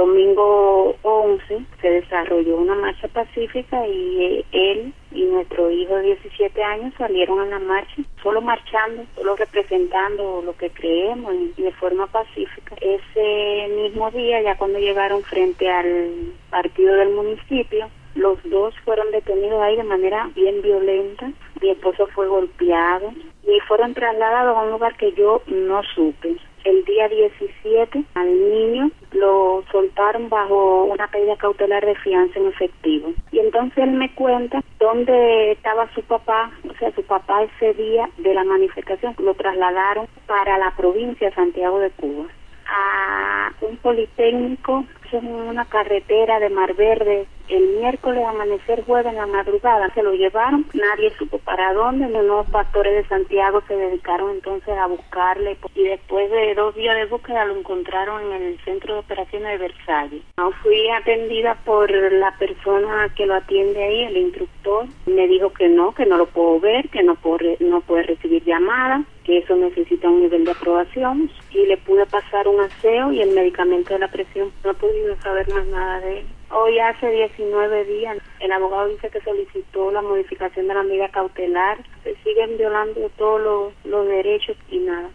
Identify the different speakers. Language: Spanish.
Speaker 1: domingo 11 se desarrolló una marcha pacífica y él y nuestro hijo de 17 años salieron a la marcha, solo marchando, solo representando lo que creemos y de forma pacífica. Ese mismo día, ya cuando llegaron frente al partido del municipio, los dos fueron detenidos ahí de manera bien violenta. Mi esposo fue golpeado y fueron trasladados a un lugar que yo no supe. El día 17 al niño lo soltaron bajo una medida cautelar de fianza en efectivo. Y entonces él me cuenta dónde estaba su papá, o sea, su papá ese día de la manifestación. Lo trasladaron para la provincia de Santiago de Cuba, a un politécnico, en una carretera de Mar Verde. El miércoles, amanecer jueves en la madrugada, se lo llevaron, nadie supo para dónde. Unos pastores de Santiago se dedicaron entonces a buscarle y después de 2 días de búsqueda lo encontraron en el centro de operaciones de Versalles. No fui atendida por la persona que lo atiende ahí, el instructor. Me dijo que no lo puedo ver, que no puede recibir llamadas, que eso necesita un nivel de aprobación, y le pude pasar un aseo y el medicamento de la presión. No he podido saber más nada de él. Hoy hace 19 días el abogado dice que solicitó la modificación de la medida cautelar. Se siguen violando todos los derechos y nada.